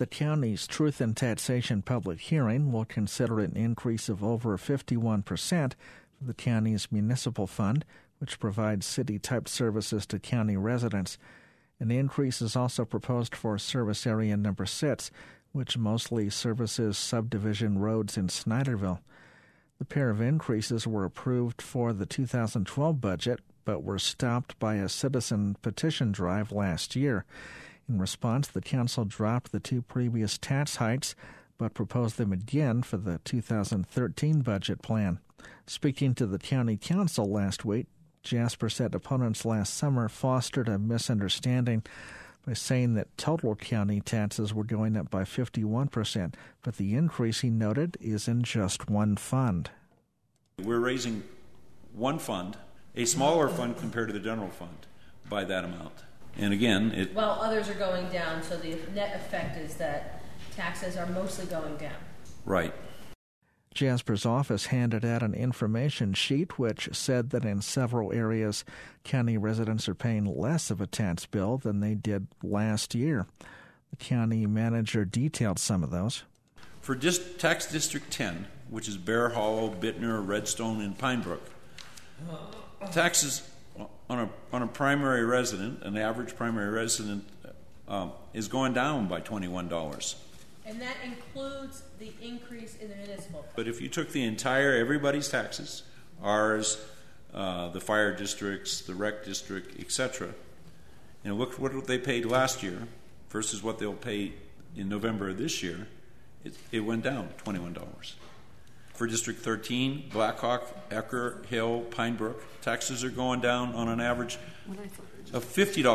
the county's Truth in Taxation public hearing will consider an increase of over 51% for the county's municipal fund, which provides city-type services to county residents. An increase is also proposed for Service Area Number 6, which mostly services subdivision roads in Snyderville. The pair of increases were approved for the 2012 budget, but were stopped by a citizen petition drive last year. In response, the council dropped the two previous tax hikes, but proposed them again for the 2013 budget plan. Speaking to the county council last week, Jasper said opponents last summer fostered a misunderstanding by saying that total county taxes were going up by 51%, but the increase, he noted, is in just one fund. We're raising one fund, a smaller fund compared to the general fund, by that amount. And again, Well, others are going down, so the net effect is that taxes are mostly going down. Right. Jasper's office handed out an information sheet which said that in several areas, county residents are paying less of a tax bill than they did last year. The county manager detailed some of those. For Tax District 10, which is Bear Hollow, Bittner, Redstone, and Pinebrook, taxes on a primary resident, an average primary resident, is going down by $21. And that includes the increase in the municipal. But if you took everybody's taxes, ours, the fire districts, the rec district, etc., look what they paid last year versus what they'll pay in November of this year, it went down $21. For District 13, Blackhawk, Ecker, Hill, Pinebrook, taxes are going down on an average of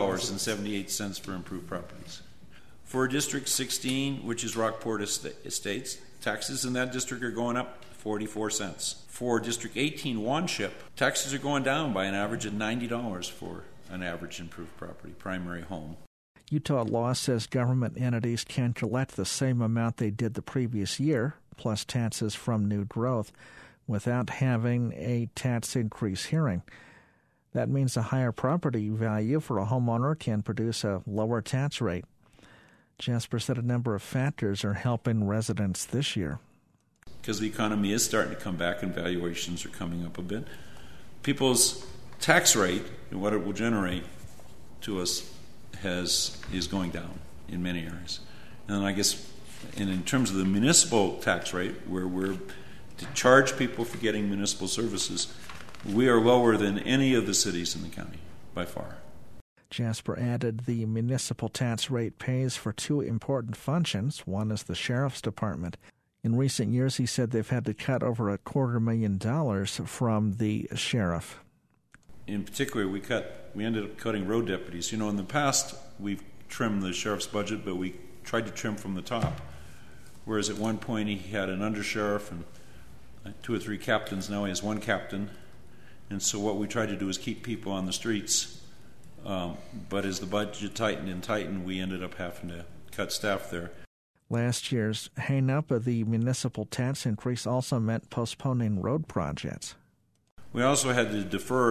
$50.78 for improved properties. For District 16, which is Rockport Estates, taxes in that district are going up 44 cents. For District 18, Wanship, taxes are going down by an average of $90 for an average improved property, primary home. Utah law says government entities can collect the same amount they did the previous year, plus taxes from new growth, without having a tax increase hearing. That means a higher property value for a homeowner can produce a lower tax rate. Jasper said a number of factors are helping residents this year. Because the economy is starting to come back and valuations are coming up a bit, people's tax rate and what it will generate to us is going down in many areas. And I guess, and in terms of the municipal tax rate, where we're to charge people for getting municipal services, we are lower than any of the cities in the county, by far. Jasper added the municipal tax rate pays for two important functions. One is the sheriff's department. In recent years, he said they've had to cut over $250,000 from the sheriff. In particular, we ended up cutting road deputies. In the past, we've trimmed the sheriff's budget, but we tried to trim from the top. Whereas at one point, he had an undersheriff and 2 or 3 captains. Now he has 1 captain. And so what we tried to do is keep people on the streets. But as the budget tightened, we ended up having to cut staff there. Last year's hang-up of the municipal tax increase also meant postponing road projects. We also had to defer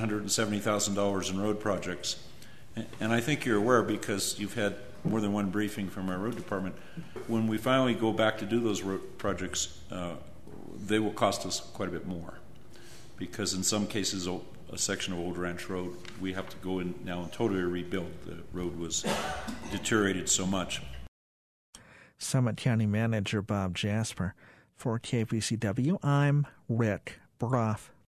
$770,000 in road projects. And I think you're aware, because you've had more than one briefing from our road department, when we finally go back to do those road projects, they will cost us quite a bit more. Because in some cases, a section of Old Ranch Road, we have to go in now and totally rebuild. The road was deteriorated so much. Summit County Manager Bob Jasper. For KPCW, I'm Rick Broff.